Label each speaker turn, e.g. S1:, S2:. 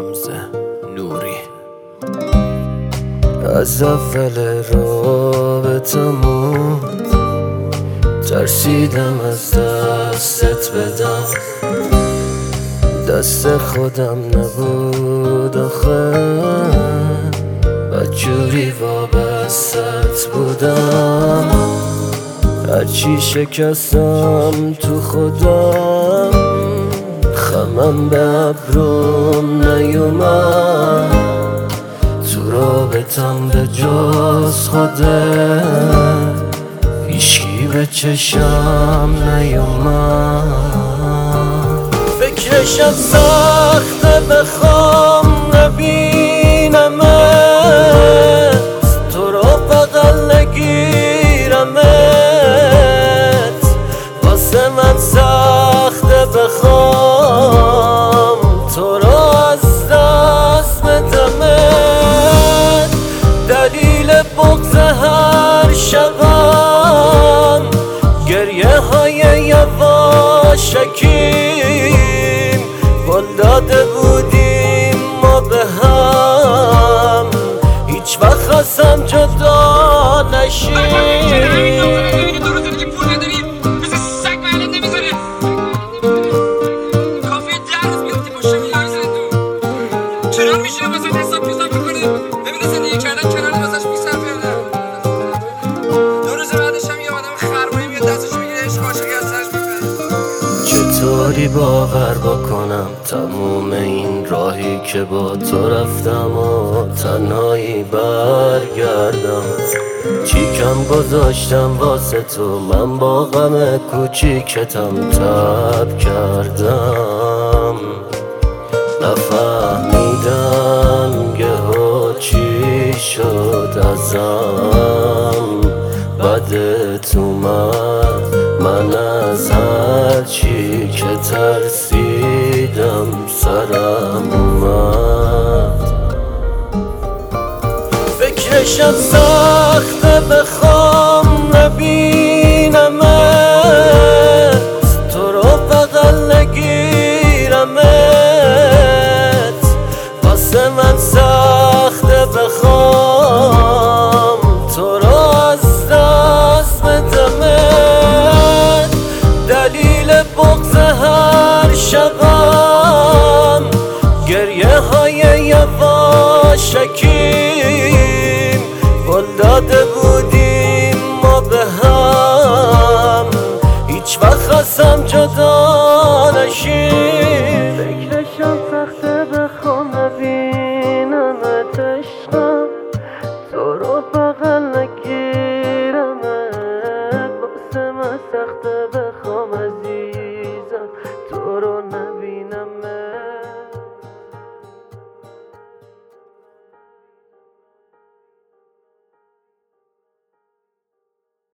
S1: حمزه نوری.
S2: از اول رابطمون ترسیدم از دستت بدم، دست خودم نبود آخه، بدجوری وابستت بودم. هرچی شکستم تو خودم، خمم به ابروم نیومد، تو رابطم به جز خودت هیچکی به چشم نیومد. فکرشم سخته بخوام نبینمت، تو رو بغل نگیرمت، واسه من سخته بخوام تو رو از دست بدمت. دلیل بغض هر شبم گریه های یواشکیم، قول داده بودیم ما به هم هیچ وقت ازم جدا نشیم.
S3: چرا میشه واسه حساب میکنه؟ ببین اصلا دیگه کردن کنار واسش میصرفه. دو روز بعدش هم یه آدم خرمایی میاد دستش میگیره عشق عاشقی از سرش میپره.
S2: چطوری باور بکنم تموم این راهی که با تو رفتم و تنهایی برگردم؟ چیکم گذاشتم واسه تو، من با غم کوچیکتم تب کردم. نفهمیدم یهو چی شد ازم، بدت اومد، من از هر چی که ترسیدم سرم اومد. فکرشم سخته بخوام نبینمت، تو رو بغل نگیرمت، واسه من سخته بخوام تو رو از دست بدمت. دلیل بغض هر شبم گریه های یواشکیم، قول داده بودیم ما به هم هیچ وقت ازم جدا نشیم. فکرشم سخته